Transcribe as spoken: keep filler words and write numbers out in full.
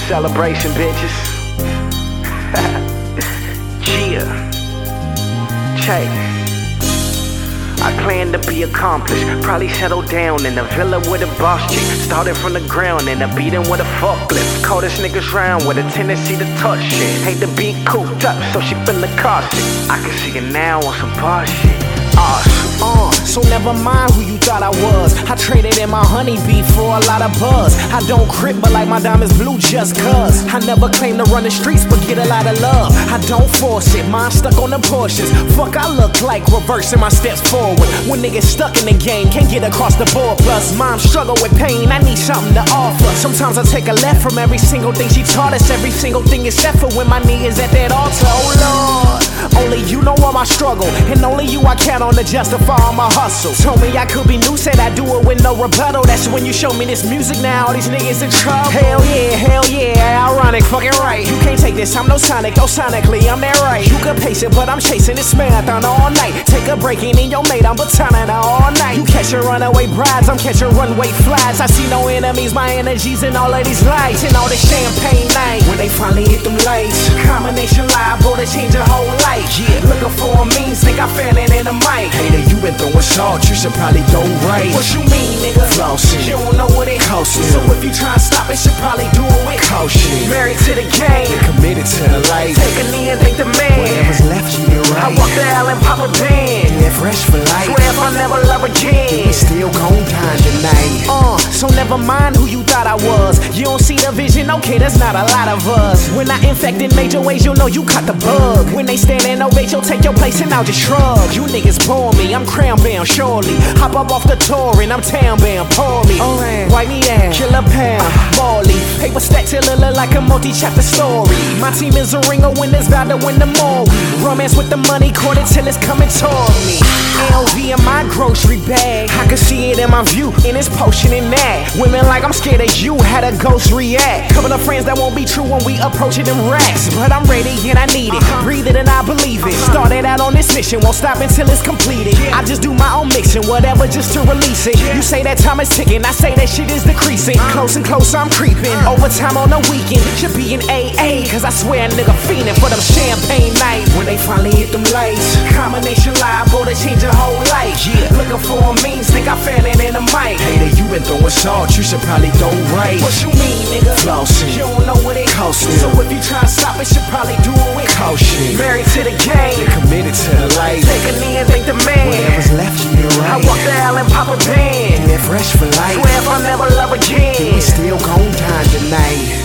Celebration, bitches. Yeah. Check. I plan to be accomplished. Probably settle down in a villa with a boss chick. Started from the ground and I beat him with a forklift. Call this niggas round with a tendency to touch shit. Hate to be cooped up, so she finna cost it. I can see it now on some boss shit. Awesome. Uh, so never mind who you thought I was. I traded in my honeybee for a lot of buzz. I don't crip, but like my diamonds blue just cuz. I never claim to run the streets, but get a lot of love. I don't force it, mine stuck on the Porsches. Fuck, I look like reversing my steps forward. When niggas stuck in the game, can't get across the board. Plus, mom struggle with pain, I need something to offer. Sometimes I take a left from every single thing she taught us. Every single thing except for when my knee is at that altar. Oh Lord, only you know all my struggle, and only you I count on to justify all my hustle. Told me I could be new, said I do it with no rebuttal. That's when you show me this music now, all these niggas in trouble. Hell yeah, hell yeah, ironic, fucking right. You can't take this, I'm no Sonic, though sonically I'm that right. You could pace it, but I'm chasing this marathon all night. Take a break, ain't in your mate, I'm batoning her all night. You catching runaway brides, I'm catching runway flies. I see no enemies, my energy's in all of these lights. And all this champagne night, when they finally hit them lights. Combination liable to change your whole life. Yeah, looking for a means, think I found it in the mic. Hater, you been throwing salt, you should probably go right. What you mean, nigga? Flossing. You don't know what it costs. So if you try to stop it, should probably do it with caution. Married to the game, committed to the life. Take a knee and thank the man. Whatever's left, you did right. I walk the aisle and pop a band. Yeah, fresh for life. Swear if I never love again, we still gon' dine tonight. Uh, so never mind who you thought I was. You don't see the vision, okay, that's not a lot of us. When I infect in major ways, you'll know you caught the bug. When they stand and ovate, you'll take your place and I'll just shrug. You niggas bore me, I'm crown bound, surely. Hop up off the tour and I'm town bound, pour me. Oh, man. Wipe me down, kill a pound, Marley. Paper stack till it look like a multi-chapter story. My team is a ring of winners, vow to win them all. Romance with the money, court it till it's coming toward me. L V in my grocery bag, I can see it in my view, in this potion and that. Women like I'm scared of you, had a ghost react. Couple of friends that won't be true when we approaching them racks. But I'm ready and I need it, breathe it and I believe it. Started out on this mission, won't stop until it's completed. I just do my own mixing, whatever just to release it. You say that time is ticking, I say that shit is decreasing. Close and close I'm creeping, overtime on the weekend. Should be in A A, cause I swear a nigga fiending for them champagne nights. When they finally hit them lights, combination liable to change your whole life. Yeah, looking for a means, think I found it in the mic. Hater, you been throwing salt, you should probably go right. What you mean, nigga? Flossing. You don't know what it costs. So if you try to stop it, should probably do it with caution. Married to the game, committed to the life. Take a knee and thank the man. Whatever's left, you did right. I walk the aisle and pop a band. Yeah, fresh for life. Swear if I never love again, we still gon' dine tonight.